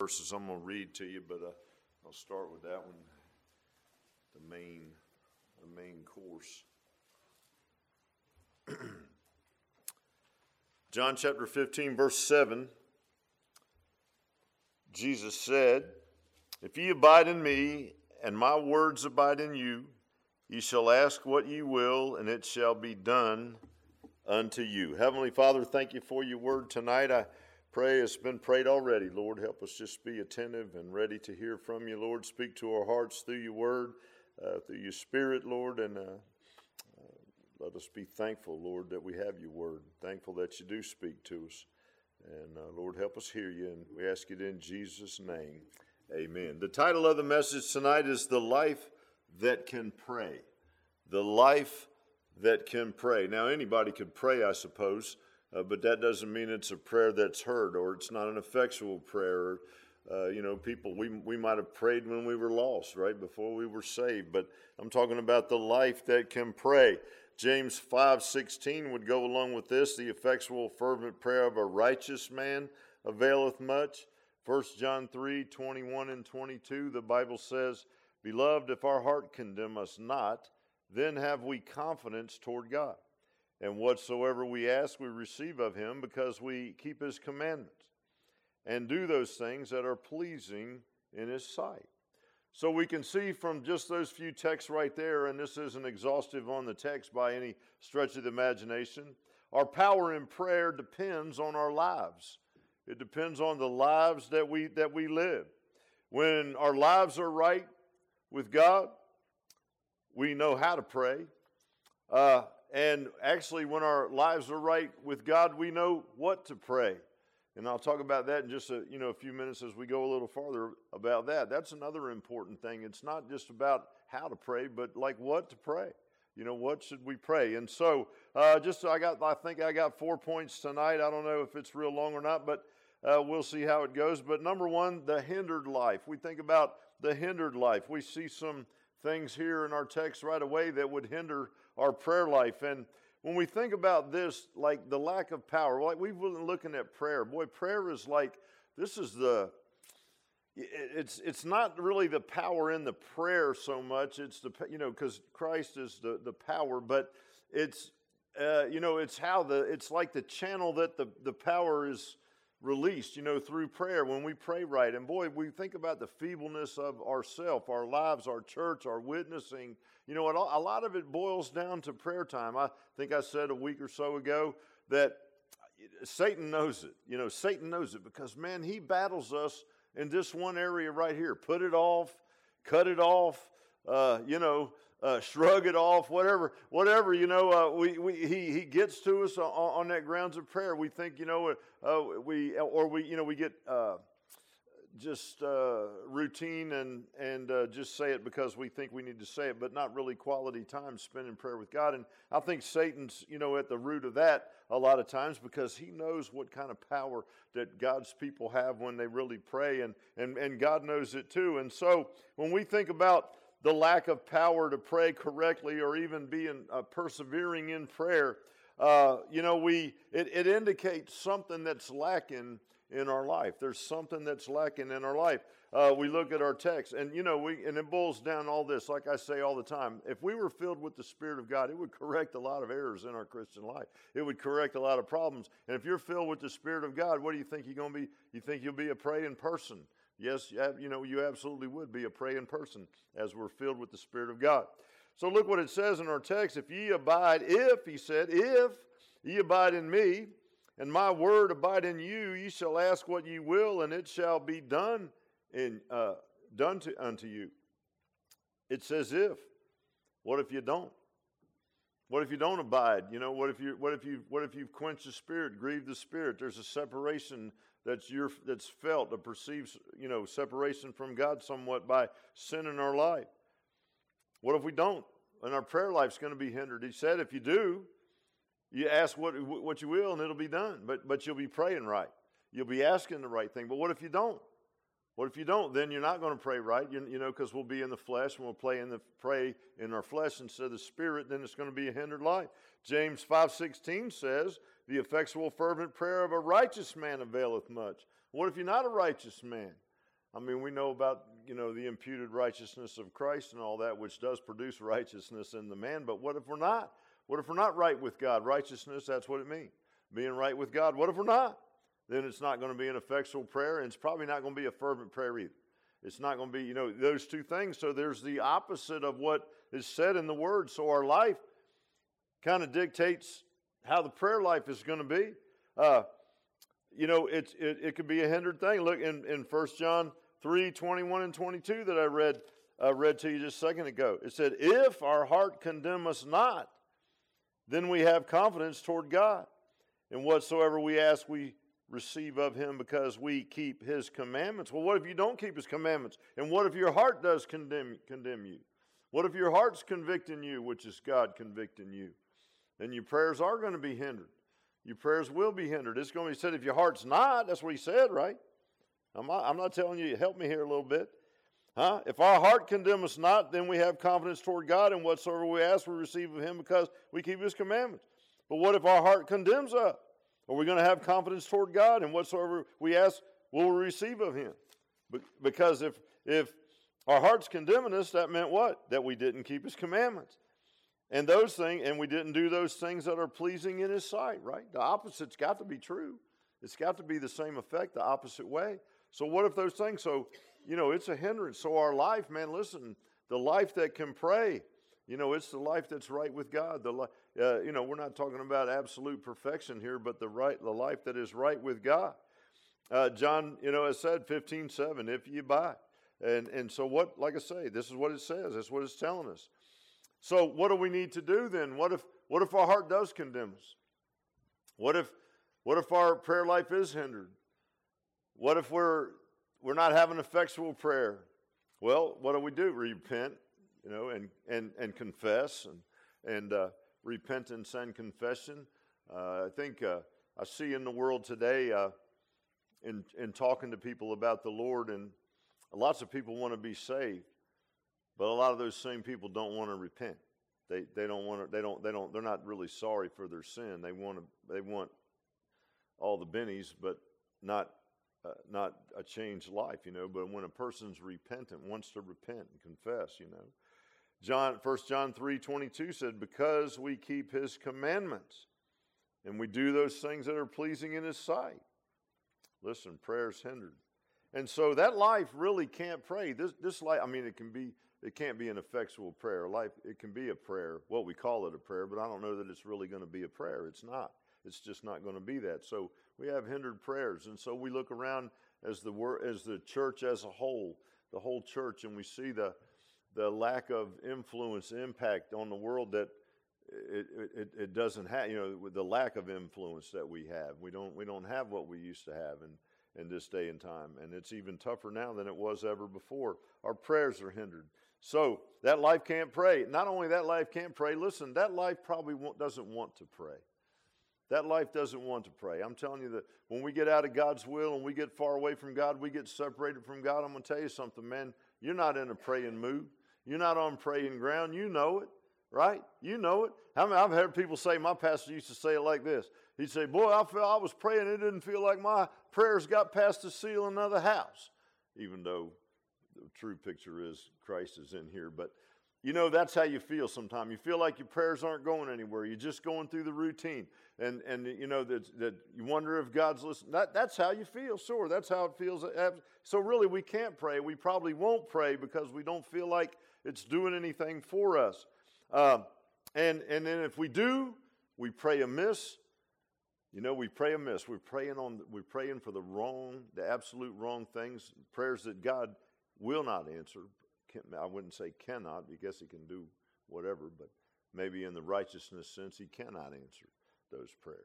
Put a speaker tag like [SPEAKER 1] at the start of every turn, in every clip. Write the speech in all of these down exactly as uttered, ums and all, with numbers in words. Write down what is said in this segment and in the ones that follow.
[SPEAKER 1] verses I'm going to read to you, but uh, I'll start with that one, the main, the main course. John chapter fifteen, verse seven, Jesus said, "If ye abide in me, and my words abide in you, ye shall ask what ye will, and it shall be done unto you." Heavenly Father, thank you for your word tonight. I pray it's been prayed already. Lord, help us just be attentive and ready to hear from you. Lord, speak to our hearts through your word, uh, through your spirit, Lord, and uh, uh, let us be thankful, Lord, that we have your word. Thankful that you do speak to us. And uh, Lord, help us hear you, and we ask it in Jesus' name. Amen. The title of the message tonight is The Life That Can Pray. The life that can pray. Now, anybody could pray, I suppose, uh, but that doesn't mean it's a prayer that's heard, or it's not an effectual prayer. Uh, you know, people, we we might have prayed when we were lost, right, before we were saved, but I'm talking about the life that can pray. James five sixteen would go along with this. The effectual fervent prayer of a righteous man availeth much. First John three twenty-one and twenty-two, the Bible says, "Beloved, if our heart condemn us not, then have we confidence toward God. And whatsoever we ask, we receive of him, because we keep his commandments and do those things that are pleasing in his sight." So we can see from just those few texts right there, and this isn't exhaustive on the text by any stretch of the imagination, our power in prayer depends on our lives. It depends on the lives that we that we live. When our lives are right with God, we know how to pray. Uh, and actually, when our lives are right with God, we know what to pray. And I'll talk about that in just a, you know, a few minutes as we go a little farther about that. That's another important thing. It's not just about how to pray, but like what to pray. You know, what should we pray? And so, uh, just I got, I think I got four points tonight. I don't know if it's real long or not, but uh, we'll see how it goes. But number one, the hindered life. We think about the hindered life. We see some things here in our text right away that would hinder our prayer life. And when we think about this, like the lack of power, like we've been looking at prayer. Boy, prayer is like, this is the, it's it's not really the power in the prayer so much. It's the, you know, because Christ is the, the power, but it's, uh, you know, it's how the, it's like the channel that the, the power is released, you know, through prayer when we pray right. And boy, we think about the feebleness of ourself, our lives, our church, our witnessing. You know, a lot of it boils down to prayer time. I think I said a week or so ago that Satan knows it. You know, Satan knows it because, man, he battles us in this one area right here. Put it off, cut it off, uh, you know, Uh, shrug it off, whatever, whatever, you know, uh, we, we, he, he gets to us on, on that grounds of prayer. We think, you know, uh, we, or we, you know, we get uh, just uh, routine and, and uh, just say it because we think we need to say it, but not really quality time spent in prayer with God. And I think Satan's, you know, at the root of that a lot of times because he knows what kind of power that God's people have when they really pray, and, and, and God knows it too. And so when we think about the lack of power to pray correctly or even being uh, persevering in prayer, uh, you know, we it, it indicates something that's lacking in our life. There's something that's lacking in our life. Uh, we look at our text, and you know, we and it boils down all this. Like I say all the time, if we were filled with the Spirit of God, it would correct a lot of errors in our Christian life. It would correct a lot of problems. And if you're filled with the Spirit of God, what do you think you're going to be? You think you'll be a praying person? Yes, you know, you absolutely would be a praying person as we're filled with the Spirit of God. So look what it says in our text. If ye abide, if, he said, if ye abide in me, and my word abide in you, ye shall ask what ye will, and it shall be done in uh, done to, unto you. It says if. What if you don't? What if you don't abide? You know, what if you what if you what if you've quenched the Spirit, grieved the Spirit? There's a separation that's your that's felt, a perceived, you know, separation from God somewhat by sin in our life. What if we don't? And our prayer life's going to be hindered. He said, if you do, you ask what what you will, and it'll be done. But but you'll be praying right. You'll be asking the right thing. But what if you don't? What if you don't? Then you're not going to pray right, you, you know, because we'll be in the flesh, and we'll pray in the pray in our flesh instead of the Spirit. Then it's going to be a hindered life. James five sixteen says, "The effectual fervent prayer of a righteous man availeth much." What if you're not a righteous man? I mean, we know about, you know, the imputed righteousness of Christ and all that, which does produce righteousness in the man. But what if we're not? What if we're not right with God? Righteousness, that's what it means. Being right with God. What if we're not? Then it's not going to be an effectual prayer, and it's probably not going to be a fervent prayer either. It's not going to be, you know, those two things. So there's the opposite of what is said in the Word. So our life kind of dictates how the prayer life is going to be. Uh, you know, it's, it, it could be a hindered thing. Look, in, in First John three, twenty-one and twenty-two that I read, uh, read to you just a second ago. It said, if our heart condemn us not, then we have confidence toward God. And whatsoever we ask, we receive of him because we keep his commandments. Well, what if you don't keep his commandments? And what if your heart does condemn, condemn you? What if your heart's convicting you, which is God convicting you? Then your prayers are going to be hindered. Your prayers will be hindered. It's going to be said if your heart's not, that's what he said, right? I'm not, I'm not telling you, help me here a little bit. Huh? If our heart condemn us not, then we have confidence toward God, and whatsoever we ask, we receive of him because we keep his commandments. But what if our heart condemns us? Are we going to have confidence toward God, and whatsoever we ask, will we receive of him? Because if if our heart's condemning us, that meant what? That we didn't keep his commandments. And those things, and we didn't do those things that are pleasing in his sight, right? The opposite's got to be true. It's got to be the same effect, the opposite way. So what if those things, so, you know, it's a hindrance. So our life, man, listen, the life that can pray, you know, it's the life that's right with God. The uh, you know, we're not talking about absolute perfection here, but the right, the life that is right with God. Uh, John, you know, has said fifteen seven, if you abide. And and so what, like I say, this is what it says. That's what it's telling us. So what do we need to do then? What if what if our heart does condemn us? What if what if our prayer life is hindered? What if we're we're not having effectual prayer? Well, what do we do? Repent, you know, and and and confess and and uh, repentance and confession. Uh, I think uh, I see in the world today, uh, in in talking to people about the Lord, and lots of people want to be saved, but a lot of those same people don't want to repent. They they don't want to. They don't. They don't. They're not really sorry for their sin. They want to. They want all the bennies, but not. Uh, not a changed life, you know, but when a person's repentant, wants to repent and confess, you know. John, First John three twenty-two said, because we keep his commandments and we do those things that are pleasing in his sight. Listen, prayer's hindered. And so that life really can't pray. This this life, I mean, it can be, it can't be an effectual prayer. Life, it can be a prayer. Well, we call it a prayer, but I don't know that it's really going to be a prayer. It's not. It's just not going to be that. So we have hindered prayers, and so we look around as the wor- as the church as a whole, the whole church, and we see the the lack of influence, impact on the world that it it, it doesn't have. You know, the lack of influence that we have. We don't we don't have what we used to have in in this day and time, and it's even tougher now than it was ever before. Our prayers are hindered. So that life can't pray. Not only that life can't pray. Listen, that life probably won't, doesn't want to pray. That life doesn't want to pray. I'm telling you that when we get out of God's will and we get far away from God, we get separated from God. I'm going to tell you something, man. You're not in a praying mood. You're not on praying ground. You know it, right? You know it. How many, I've heard people say, my pastor used to say it like this. He'd say, boy, I felt I was praying. It didn't feel like my prayers got past the ceiling of the house, even though the true picture is Christ is in here. But you know, that's how you feel sometimes. You feel like your prayers aren't going anywhere. You're just going through the routine. And, and you know, that, that you wonder if God's listening. That, that's how you feel, sure. That's how it feels. So really, we can't pray. We probably won't pray because we don't feel like it's doing anything for us. Uh, and, and then if we do, we pray amiss. You know, we pray amiss. We're praying, on, we're praying for the wrong, the absolute wrong things, prayers that God will not answer. I wouldn't say cannot, because he can do whatever, but maybe in the righteousness sense, he cannot answer those prayers.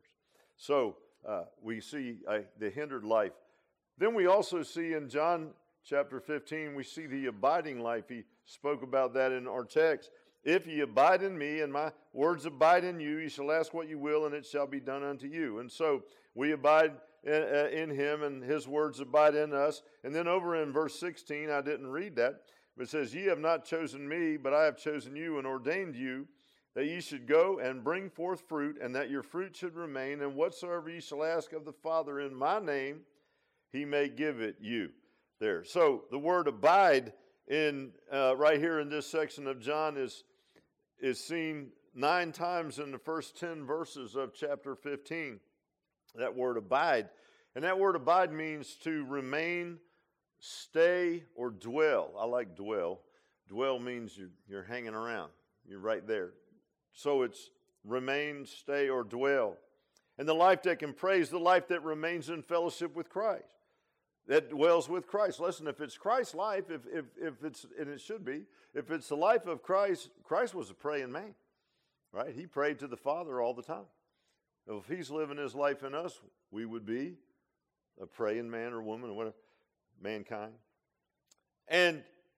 [SPEAKER 1] So uh, we see uh, the hindered life. Then we also see in John chapter fifteen, we see the abiding life. He spoke about that in our text. If ye abide in me and my words abide in you, you shall ask what you will, and it shall be done unto you. And so we abide in, uh, in him, and his words abide in us. And then over in verse sixteen, I didn't read that, but it says, ye have not chosen me, but I have chosen you and ordained you, that ye should go and bring forth fruit, and that your fruit should remain, and whatsoever ye shall ask of the Father in my name, he may give it you. there. So the word abide in uh, right here in this section of John is is seen nine times in the first ten verses of chapter fifteen. That word abide. And that word abide means to remain, stay, or dwell. I like dwell. Dwell means you're, you're hanging around. You're right there. So it's remain, stay, or dwell. And the life that can praise, the life that remains in fellowship with Christ, that dwells with Christ. Listen, if it's Christ's life, if, if, if it's, and it should be, if it's the life of Christ, Christ was a praying man, right? He prayed to the Father all the time. If he's living his life in us, we would be a praying man or woman or whatever, mankind. And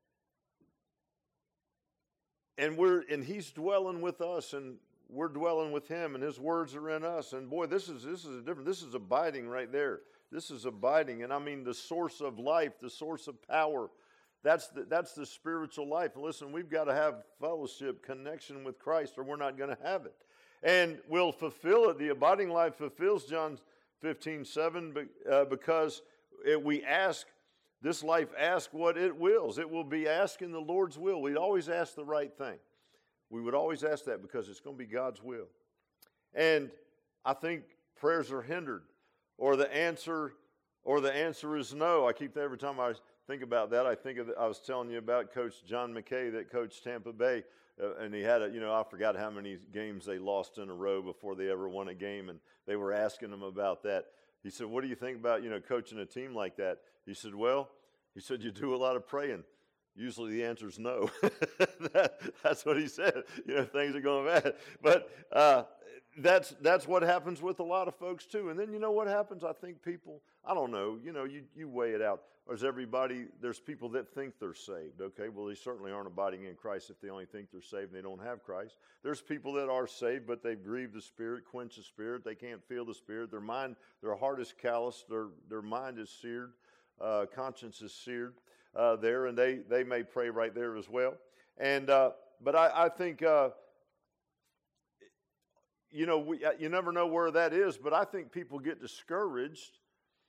[SPEAKER 1] and we're and he's dwelling with us, and we're dwelling with him, and his words are in us. And boy, this is this is a different. This is abiding right there. This is abiding, and I mean the source of life, the source of power. That's the, that's the spiritual life. And listen, we've got to have fellowship, connection with Christ, or we're not going to have it. And we'll fulfill it. The abiding life fulfills John fifteen seven uh, because it, we ask, this life asks what it wills. It will be asking the Lord's will. We'd always ask the right thing. We would always ask that because it's going to be God's will. And I think prayers are hindered, or the answer, or the answer is no. I keep every time I think about that, I think of, I was telling you about Coach John McKay that coached Tampa Bay. Uh, and he had a, you know, I forgot how many games they lost in a row before they ever won a game. And they were asking him about that. He said, what do you think about, you know, coaching a team like that? He said, well, he said, you do a lot of praying. Usually the answer is no. that, that's what he said. You know, things are going bad. But uh, that's that's what happens with a lot of folks too. And then you know what happens? I think people, I don't know, you know, you, you weigh it out. There's everybody, there's people that think they're saved. Okay, well, they certainly aren't abiding in Christ if they only think they're saved and they don't have Christ. There's people that are saved, but they've grieved the Spirit, quenched the Spirit. They can't feel the Spirit. Their mind, their heart is calloused. Their, their mind is seared. Uh, conscience is seared uh, there, and they, they may pray right there as well. And uh, But I, I think, uh, you know, we, you never know where that is, but I think people get discouraged.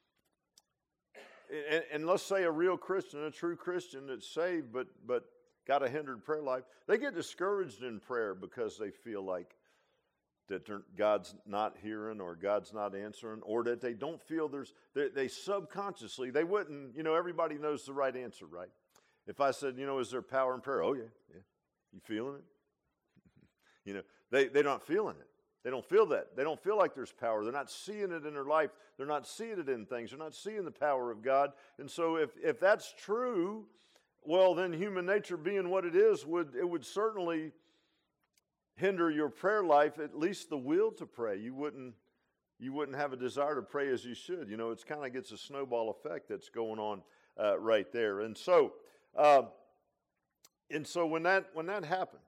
[SPEAKER 1] And, and let's say a real Christian, a true Christian that's saved but but got a hindered prayer life, they get discouraged in prayer because they feel like that God's not hearing or God's not answering, or that they don't feel there's, they, they subconsciously, they wouldn't, you know, everybody knows the right answer, right? If I said, you know, is there power in prayer? Oh, yeah, yeah. You feeling it? you know, they, they're not feeling it. They don't feel that. They don't feel like there's power. They're not seeing it in their life. They're not seeing it in things. They're not seeing the power of God. And so if, if that's true, well, then human nature being what it is, would it would certainly hinder your prayer life, at least the will to pray. You wouldn't you wouldn't have a desire to pray as you should. You know, it's kind of gets a snowball effect that's going on uh, right there. And so uh, and so when that when that happens,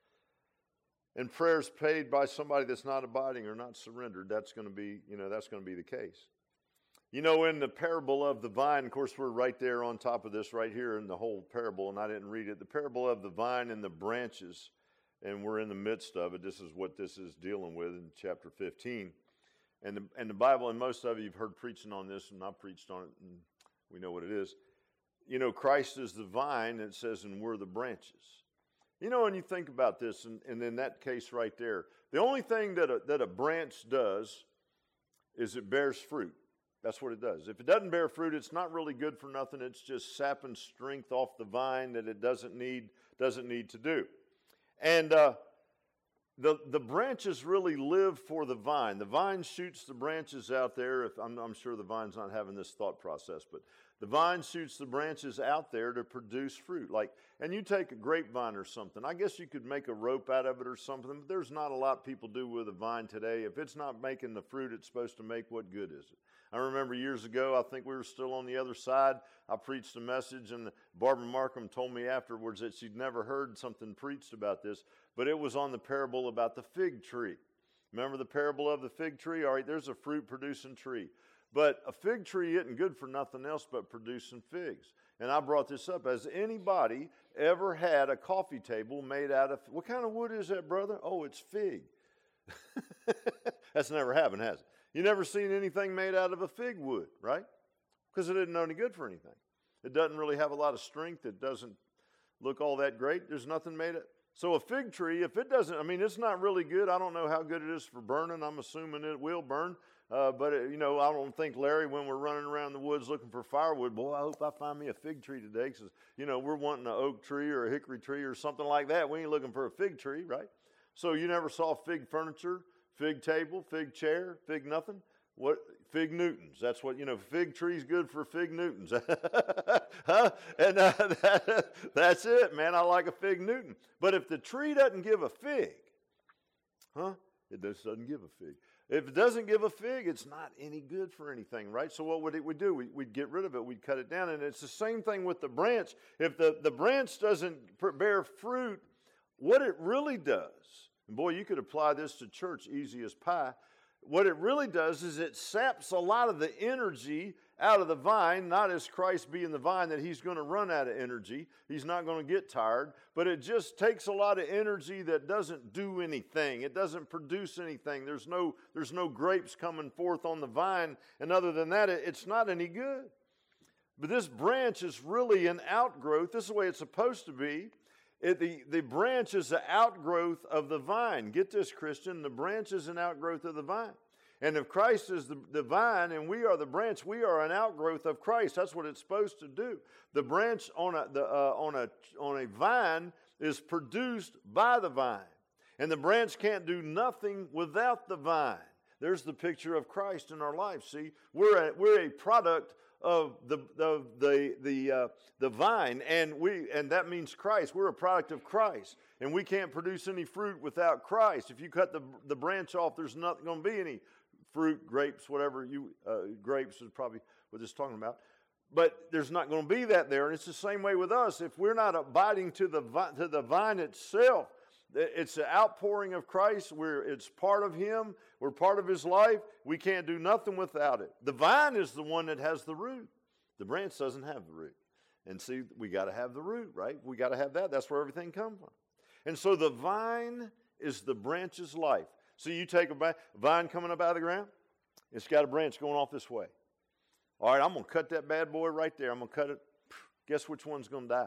[SPEAKER 1] and prayers paid by somebody that's not abiding or not surrendered, that's going to be, you know, that's going to be the case. You know, in the parable of the vine, of course, we're right there on top of this right here in the whole parable, and I didn't read it. The parable of the vine and the branches, and we're in the midst of it. This is what this is dealing with in chapter fifteen. And the, and the Bible, and most of you have heard preaching on this, and I preached on it, and we know what it is. You know, Christ is the vine, and it says, and we're the branches. You know, when you think about this, and, and in that case right there, the only thing that a, that a branch does is it bears fruit. That's what it does. If it doesn't bear fruit, it's not really good for nothing. It's just sapping strength off the vine that it doesn't need doesn't need to do. And uh, the the branches really live for the vine. The vine shoots the branches out there. If I'm, I'm sure the vine's not having this thought process, but the vine shoots the branches out there to produce fruit. Like, and you take a grapevine or something. I guess you could make a rope out of it or something, but there's not a lot people do with a vine today. If it's not making the fruit it's supposed to make, what good is it? I remember years ago, I think we were still on the other side. I preached a message, and Barbara Markham told me afterwards that she'd never heard something preached about this, but it was on the parable about the fig tree. Remember the parable of the fig tree? All right, there's a fruit-producing tree. But a fig tree isn't good for nothing else but producing figs. And I brought this up. Has anybody ever had a coffee table made out of, what kind of wood is that, brother? Oh, it's fig. That's never happened, has it? You never seen anything made out of a fig wood, right? Because it didn't know any good for anything. It doesn't really have a lot of strength. It doesn't look all that great. There's nothing made it. So a fig tree, if it doesn't, I mean, it's not really good. I don't know how good it is for burning. I'm assuming it will burn. Uh, but, it, you know, I don't think, Larry, when we're running around the woods looking for firewood, boy, I hope I find me a fig tree today. Because, you know, we're wanting an oak tree or a hickory tree or something like that. We ain't looking for a fig tree, right? So you never saw fig furniture, fig table, fig chair, fig nothing? What? Fig Newtons. That's what, you know, fig tree's good for fig Newtons. Huh? And uh, that, that's it, man. I like a fig Newton. But if the tree doesn't give a fig, huh? It just doesn't give a fig. If it doesn't give a fig, it's not any good for anything, right? So what would it would do? We, we'd get rid of it. We'd cut it down. And it's the same thing with the branch. If the, the branch doesn't bear fruit, what it really does, and boy, you could apply this to church easy as pie. What it really does is it saps a lot of the energy out of the vine, not as Christ being the vine that he's going to run out of energy. He's not going to get tired, but it just takes a lot of energy that doesn't do anything. It doesn't produce anything. There's no, there's no grapes coming forth on the vine, and other than that, it, it's not any good. But this branch is really an outgrowth. This is the way it's supposed to be. It, the, the branch is the outgrowth of the vine. Get this, Christian. The branch is an outgrowth of the vine. And if Christ is the, the vine and we are the branch, we are an outgrowth of Christ. That's what it's supposed to do. The branch on a, the, uh, on a, on a vine is produced by the vine. And the branch can't do nothing without the vine. There's the picture of Christ in our life. See, we're a, we're a product of the the the the, uh, the vine, and we and that means Christ. We're a product of Christ, and we can't produce any fruit without Christ. If you cut the the branch off, there's not going to be any fruit, grapes, whatever you uh, grapes is probably what this is talking about. But there's not going to be that there, and it's the same way with us. If we're not abiding to the vi- to the vine itself, it's the outpouring of Christ. We're, it's part of Him. We're part of His life. We can't do nothing without it. The vine is the one that has the root. The branch doesn't have the root. And see, we got to have the root, right? We got to have that. That's where everything comes from. And so the vine is the branch's life. So you take a vine coming up out of the ground. It's got a branch going off this way. All right, I'm going to cut that bad boy right there. I'm going to cut it. Guess which one's going to die?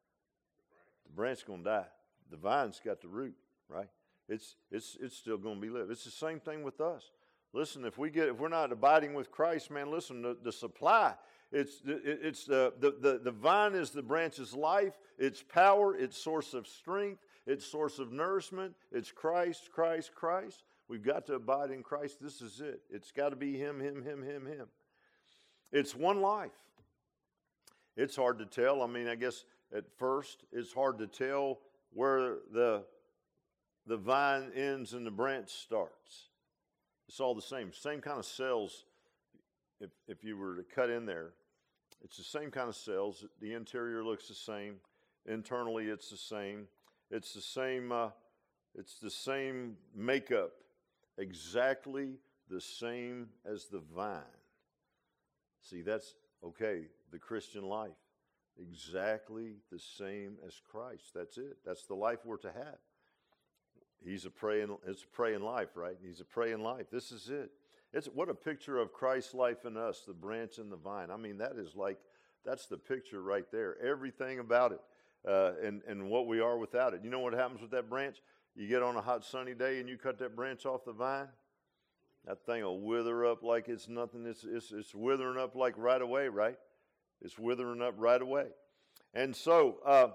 [SPEAKER 1] The branch is going to die. The vine's got the root, right? It's it's it's still going to be lived. It's the same thing with us. Listen, if we get if we're not abiding with Christ, man, listen, the, the supply, it's it's the, the the the vine is the branch's life, its power, its source of strength, its source of nourishment. It's Christ, Christ, Christ. We've got to abide in Christ. This is it. It's got to be Him, Him, Him, Him, Him. It's one life. It's hard to tell. I mean, I guess at first it's hard to tell where the the vine ends and the branch starts. It's all the same. Same kind of cells. If if you were to cut in there, it's the same kind of cells. The interior looks the same. Internally, it's the same. It's the same. Uh, it's the same makeup. Exactly the same as the vine. See, that's okay. The Christian life. Exactly the same as Christ. That's it. That's the life we're to have. He's a praying, it's a praying life, right? He's a praying life. This is it. It's what a picture of Christ's life in us, the branch and the vine. I mean, that is like, that's the picture right there. Everything about it uh, and, and what we are without it. You know what happens with that branch? You get on a hot sunny day and you cut that branch off the vine, that thing will wither up like it's nothing. It's, it's, it's withering up like right away, right? It's withering up right away. And so uh,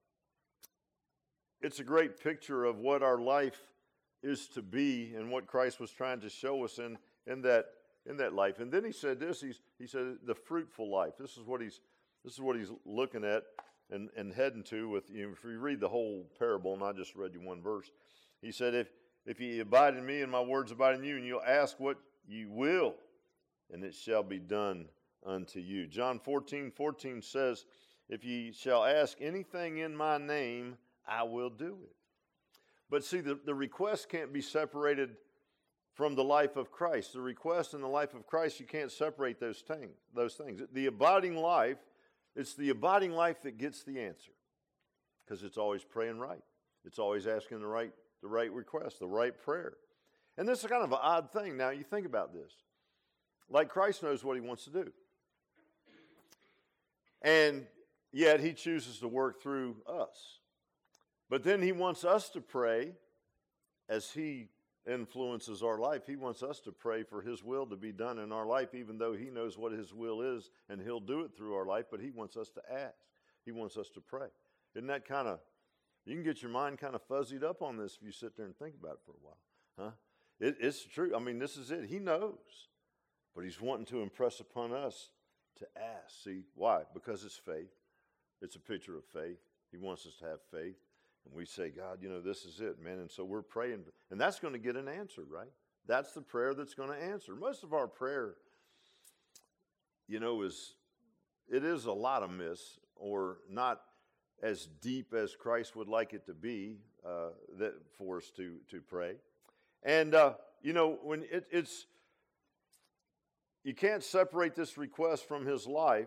[SPEAKER 1] it's a great picture of what our life is to be and what Christ was trying to show us in, in that in that life. And then he said this, he's, he said the fruitful life. This is what he's this is what he's looking at and, and heading to with you know, if you read the whole parable, and I just read you one verse. He said, if if ye abide in me and my words abide in you, and you'll ask what ye will, and it shall be done unto you. John fourteen fourteen says, if ye shall ask anything in my name, I will do it. But see, the, the request can't be separated from the life of Christ. The request and the life of Christ, you can't separate those things. Those things. The abiding life, it's the abiding life that gets the answer, because it's always praying right. It's always asking the right, the right request, the right prayer. And this is kind of an odd thing. Now, you think about this. Like Christ knows what he wants to do. And yet he chooses to work through us. But then he wants us to pray as he influences our life. He wants us to pray for his will to be done in our life, even though he knows what his will is and he'll do it through our life, but he wants us to ask. He wants us to pray. Isn't that kind of, you can get your mind kind of fuzzied up on this if you sit there and think about it for a while. Huh? It, it's true. I mean, this is it. He knows. But he's wanting to impress upon us to ask. See, why? Because it's faith. It's a picture of faith. He wants us to have faith. And we say, God, you know, this is it, man. And so we're praying. And that's going to get an answer, right? That's the prayer that's going to answer. Most of our prayer, you know, is, it is a lot of miss or not as deep as Christ would like it to be uh, that for us to, to pray. And, uh, you know, when it, it's, you can't separate this request from his life.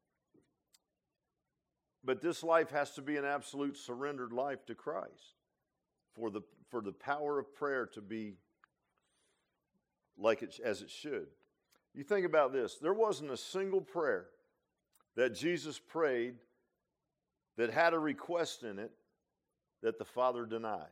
[SPEAKER 1] But this life has to be an absolute surrendered life to Christ for the for the power of prayer to be like it as it should. You think about this. There wasn't a single prayer that Jesus prayed that had a request in it that the Father denied.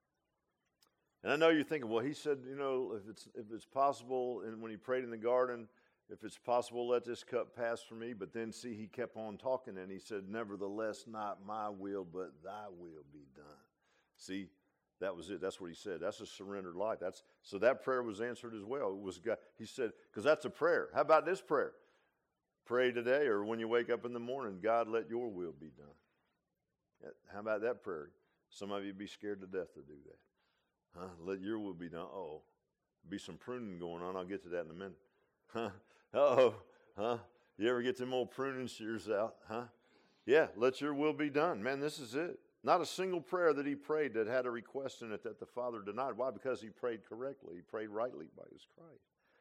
[SPEAKER 1] And I know you're thinking, well, he said, you know, if it's if it's possible, and when he prayed in the garden, if it's possible, let this cup pass from me. But then, see, he kept on talking, and he said, nevertheless, not my will, but thy will be done. See, that was it. That's what he said. That's a surrendered life. That's so that prayer was answered as well. It was God. He said, because that's a prayer. How about this prayer? Pray today, or when you wake up in the morning, God, let your will be done. How about that prayer? Some of you be scared to death to do that. Huh? Let your will be done. Uh-oh. Be some pruning going on. I'll get to that in a minute. Huh? Uh-oh. Huh? You ever get them old pruning shears out? Huh? Yeah, let your will be done. Man, this is it. Not a single prayer that he prayed that had a request in it that the Father denied. Why? Because he prayed correctly. He prayed rightly by his Christ.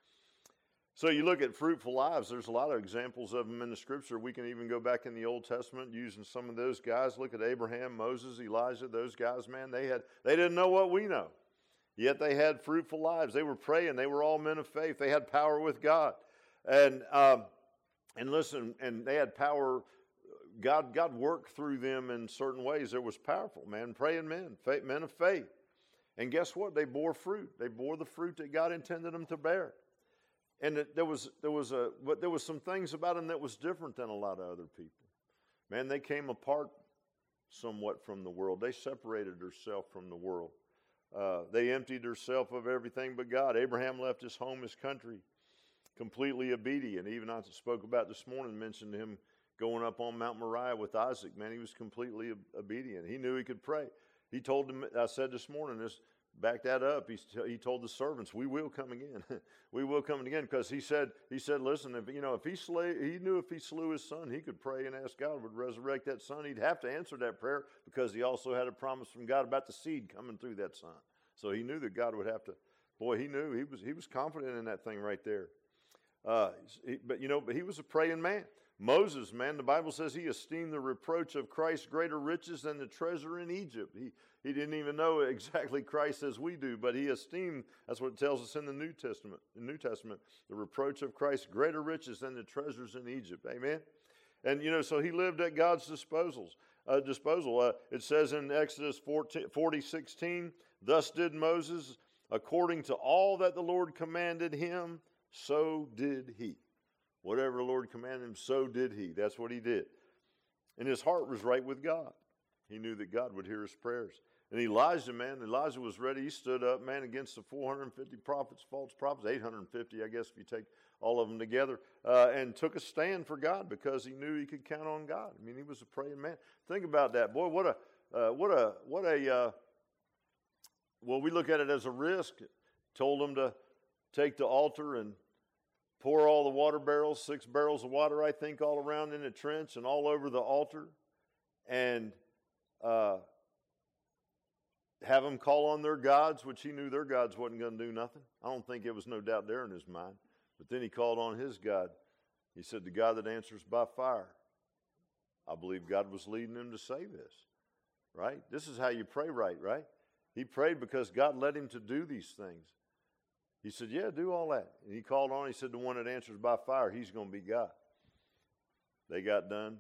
[SPEAKER 1] So you look at fruitful lives. There's a lot of examples of them in the Scripture. We can even go back in the Old Testament using some of those guys. Look at Abraham, Moses, Elijah. Those guys, man, they had they didn't know what we know. Yet they had fruitful lives. They were praying. They were all men of faith. They had power with God. And um, and listen, and they had power. God God worked through them in certain ways. It was powerful, man. Praying men, faith, men of faith. And guess what? They bore fruit. They bore the fruit that God intended them to bear. And it, there was there was a but there was some things about them that was different than a lot of other people. Man, they came apart somewhat from the world. They separated themselves from the world. Uh, they emptied themselves of everything but God. Abraham left his home, his country, completely obedient. Even I spoke about this morning, mentioned him going up on Mount Moriah with Isaac. Man, he was completely obedient. He knew he could pray. He told them, I said this morning, this back that up. He, he told the servants, we will come again. We will come again. Because he said, he said, listen, if you know, if he slay, he knew if he slew his son, he could pray and ask God would resurrect that son. He'd have to answer that prayer because he also had a promise from God about the seed coming through that son. So he knew that God would have to, boy, he knew, he was he was confident in that thing right there. Uh, he, but, you know, but he was a praying man. Moses, man, the Bible says he esteemed the reproach of Christ greater riches than the treasure in Egypt. He he didn't even know exactly Christ as we do, but he esteemed, that's what it tells us in the New Testament, the New Testament, the reproach of Christ greater riches than the treasures in Egypt. Amen? And, you know, so he lived at God's disposals, uh, disposal. Uh, it says in Exodus forty sixteen, thus did Moses, according to all that the Lord commanded him, so did he. Whatever the Lord commanded him, so did he. That's what he did. And his heart was right with God. He knew that God would hear his prayers. And Elijah, man, Elijah was ready. He stood up, man, against the four hundred fifty prophets, false prophets, eight hundred fifty, I guess, if you take all of them together, uh, and took a stand for God because he knew he could count on God. I mean, he was a praying man. Think about that. Boy, what a, uh, what a, what a, uh, well, we look at it as a risk. Told him to take the altar and pour all the water barrels, six barrels of water, I think, all around in the trench and all over the altar. And uh, have them call on their gods, which he knew their gods wasn't going to do nothing. I don't think it was no doubt there in his mind. But then he called on his God. He said, the God that answers by fire. I believe God was leading him to say this, right? This is how you pray right, right? He prayed because God led him to do these things. He said, yeah, do all that. And he called on, he said, the one that answers by fire, he's going to be God. they got done,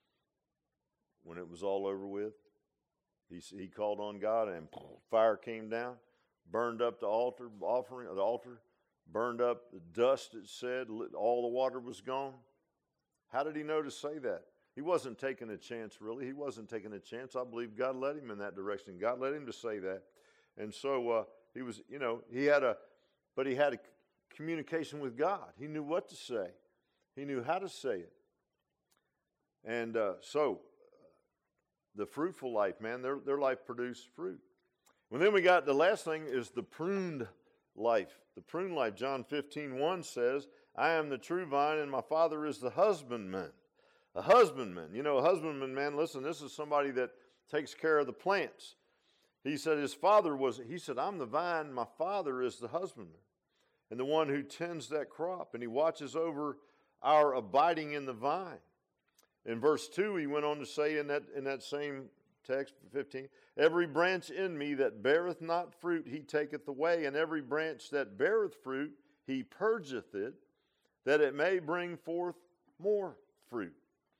[SPEAKER 1] when it was all over with, he, he called on God, and fire came down, burned up the altar, offering the altar, burned up the dust, it said, all the water was gone. How did he know to say that? He wasn't taking a chance, really. He wasn't taking a chance. I believe God led him in that direction. God led him to say that. And so uh, he was, you know, he had a, but he had a communication with God. He knew what to say. He knew how to say it. And uh, so the fruitful life, man, their, their life produced fruit. And then we got the last thing is the pruned life. The pruned life, John fifteen one says, I am the true vine and my Father is the husbandman. A husbandman. You know, a husbandman, man, listen, this is somebody that takes care of the plants. He said his father was, he said, I'm the vine, my Father is the husbandman. And the one who tends that crop. And he watches over our abiding in the vine. In verse two, he went on to say in that in that same text, fifteen, every branch in me that beareth not fruit, he taketh away, and every branch that beareth fruit, he purgeth it, that it may bring forth more fruit.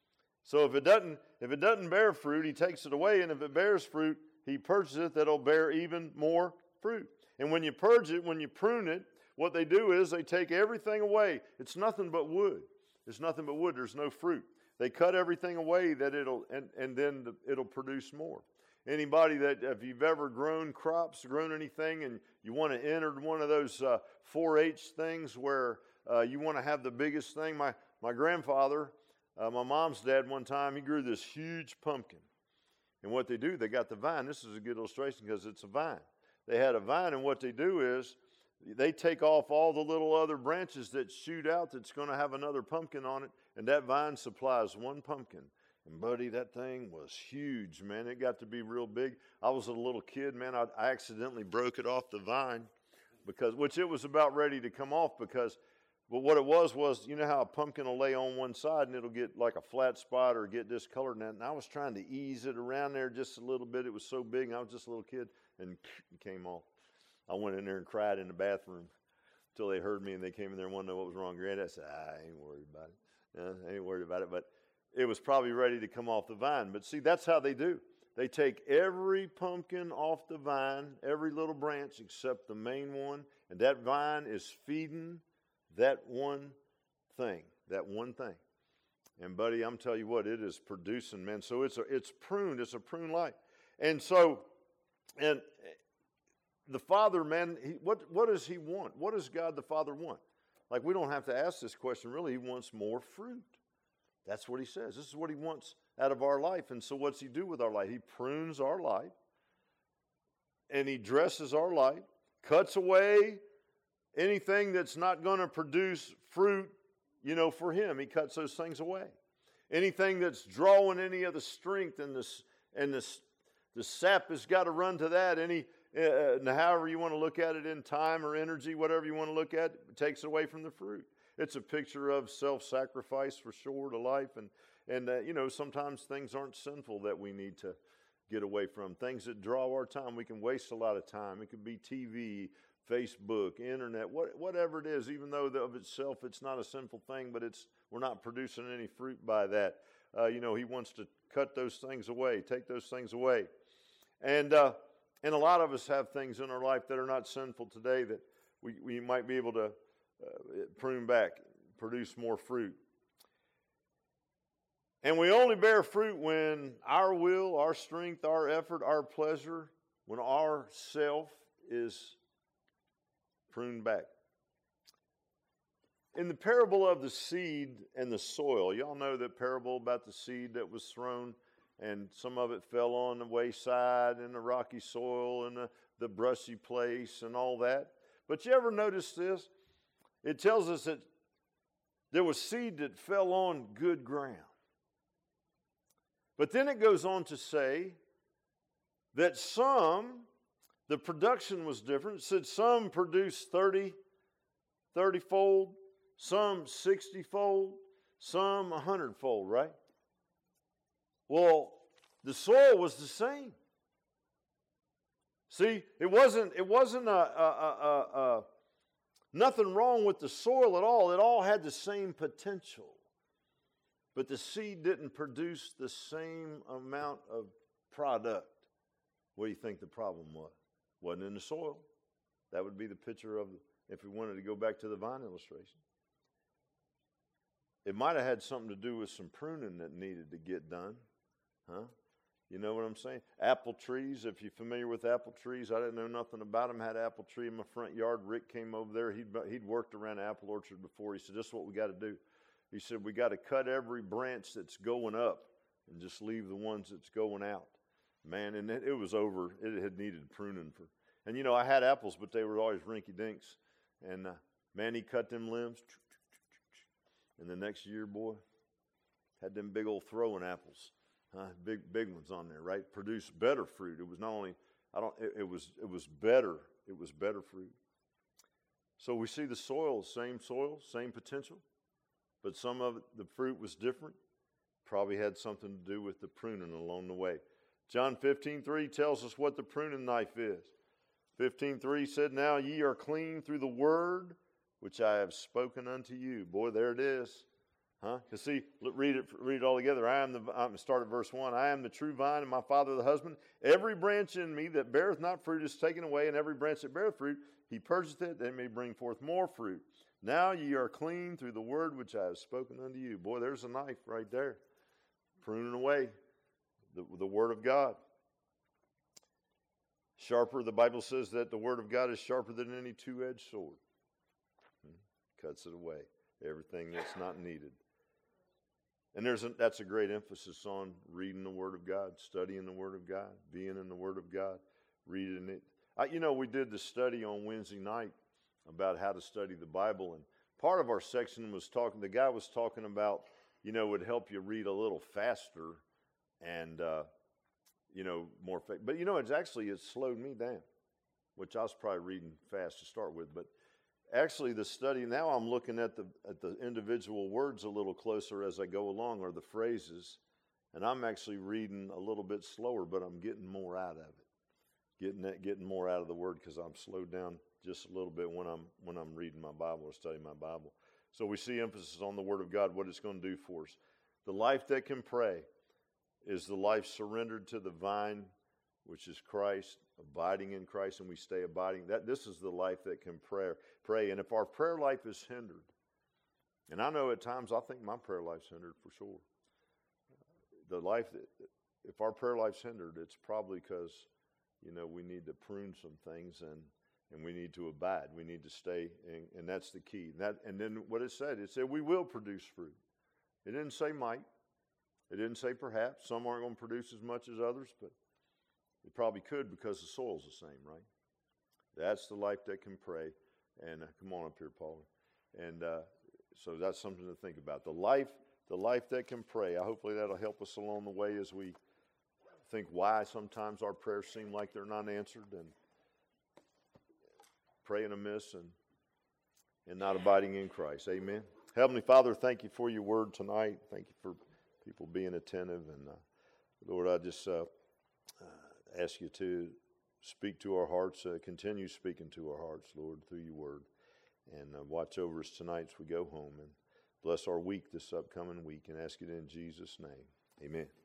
[SPEAKER 1] So if it doesn't, if it doesn't bear fruit, he takes it away, and if it bears fruit, he purges it, that it'll bear even more fruit. And when you purge it, when you prune it, what they do is they take everything away. It's nothing but wood. It's nothing but wood. There's no fruit. They cut everything away that it'll, and, and then it'll produce more. Anybody that, if you've ever grown crops, grown anything, and you want to enter one of those uh, four H things where uh, you want to have the biggest thing. My, my grandfather, uh, my mom's dad one time, he grew this huge pumpkin. And what they do, they got the vine. This is a good illustration because it's a vine. They had a vine, and what they do is they take off all the little other branches that shoot out that's going to have another pumpkin on it, and that vine supplies one pumpkin. And, buddy, that thing was huge, man. It got to be real big. I was a little kid, man. I, I accidentally broke it off the vine, because, which it was about ready to come off because, but what it was was, you know how a pumpkin will lay on one side and it'll get like a flat spot or get discolored, and, and I was trying to ease it around there just a little bit. It was so big, and I was just a little kid, and it came off. I went in there and cried in the bathroom until they heard me, and they came in there and wanted to know what was wrong. Granddad said, I ain't worried about it. Uh, I ain't worried about it. But it was probably ready to come off the vine. But see, that's how they do. They take every pumpkin off the vine, every little branch except the main one, and that vine is feeding that one thing, that one thing. And, buddy, I'm telling you what, it is producing, man. So it's a, it's pruned. It's a prune light. And so, and the Father, man, he, what, what does he want? What does God the Father want? Like, we don't have to ask this question, really. He wants more fruit. That's what he says. This is what he wants out of our life. And so what's he do with our life? He prunes our life, and he dresses our life, cuts away anything that's not going to produce fruit, you know, for him. He cuts those things away. Anything that's drawing any of the strength and the, and the, the sap has got to run to that. Any Uh, however you want to look at it, in time or energy, whatever you want to look at, it takes away from the fruit. It's a picture of self-sacrifice for sure to life. And, and uh, you know, sometimes things aren't sinful that we need to get away from. Things that draw our time. We can waste a lot of time. It could be T V, Facebook, internet, what, whatever it is, even though of itself it's not a sinful thing, but it's we're not producing any fruit by that. Uh, you know, he wants to cut those things away, take those things away. And, uh, And a lot of us have things in our life that are not sinful today that we, we might be able to uh, prune back, produce more fruit. And we only bear fruit when our will, our strength, our effort, our pleasure, when our self is pruned back. In the parable of the seed and the soil, y'all know that parable about the seed that was thrown, and some of it fell on the wayside and the rocky soil and the, the brushy place and all that. But you ever notice this? It tells us that there was seed that fell on good ground. But then it goes on to say that some, the production was different. It said some produced thirty, thirty-fold, some sixty-fold, some one hundred-fold, right? Well, the soil was the same. See, it wasn't, it wasn't a, a, a, a, nothing wrong with the soil at all. It all had the same potential. but the seed didn't produce the same amount of product. What do you think the problem was? Wasn't in the soil. That would be the picture of, if we wanted to go back to the vine illustration. It might have had something to do with some pruning that needed to get done. Huh? You know what I'm saying? Apple trees, if you're familiar with apple trees, I didn't know nothing about them. I had an apple tree in my front yard. Rick came over there. He'd, he'd worked around an apple orchard before. He said, this is what we got to do. He said, we got to cut every branch that's going up and just leave the ones that's going out. Man, and it, it was over. It had needed pruning. for. And, you know, I had apples, but they were always rinky-dinks. And, uh, man, he cut them limbs. And the next year, boy, had them big old throwing apples. Huh? Big, big ones on there, right? Produced better fruit. It was not only, I don't, it, it was, it was better. It was better fruit. So we see the soil, same soil, same potential, but some of it, the fruit was different. Probably had something to do with the pruning along the way. John fifteen three tells us what the pruning knife is. fifteen three said, now ye are clean through the word which I have spoken unto you. Boy, there it is. Huh? Because see, look, read it, read it all together. I am the, I'm start at verse one. I am the true vine, and my Father the husband. Every branch in me that beareth not fruit is taken away, and every branch that beareth fruit, he purgeth it, that it may bring forth more fruit. Now ye are clean through the word which I have spoken unto you. Boy, there's a knife right there. Pruning away the, the word of God. Sharper, the Bible says that the word of God is sharper than any two-edged sword. Hmm. Cuts it away. Everything that's not needed. And there's a, that's a great emphasis on reading the Word of God, studying the Word of God, being in the Word of God, reading it. I, you know, we did the study on Wednesday night about how to study the Bible, and part of our section was talking, the guy was talking about, you know, it would help you read a little faster and, uh, you know, more, fa- but you know, it's actually, it slowed me down, which I was probably reading fast to start with, but actually, the study, now I'm looking at the at the individual words a little closer as I go along, or the phrases, and I'm actually reading a little bit slower, but I'm getting more out of it, getting that, getting more out of the word because I'm slowed down just a little bit when I'm when I'm reading my Bible or studying my Bible. So we see emphasis on the Word of God, what it's going to do for us. The life that can pray is the life surrendered to the vine, which is Christ, abiding in Christ, and we stay abiding. That this is the life that can pray. Pray, and if our prayer life is hindered, and I know at times I think my prayer life's hindered for sure. The life that, if our prayer life's hindered, it's probably because, you know, we need to prune some things and and we need to abide. We need to stay, and, and that's the key. That and then what it said, it said we will produce fruit. It didn't say might. It didn't say perhaps. Some aren't going to produce as much as others, but it probably could because the soil's the same, right? That's the life that can pray. And uh, come on up here, Paul. And uh, so that's something to think about. The life, the life that can pray. I hopefully that'll help us along the way as we think why sometimes our prayers seem like they're not answered and praying amiss and and not abiding in Christ. Amen. Heavenly Father, thank you for your word tonight. Thank you for people being attentive. And uh, Lord, I just uh, uh, ask you to speak to our hearts, uh, continue speaking to our hearts, Lord, through your word. And uh, watch over us tonight as we go home. And bless our week this upcoming week. And ask it in Jesus' name. Amen.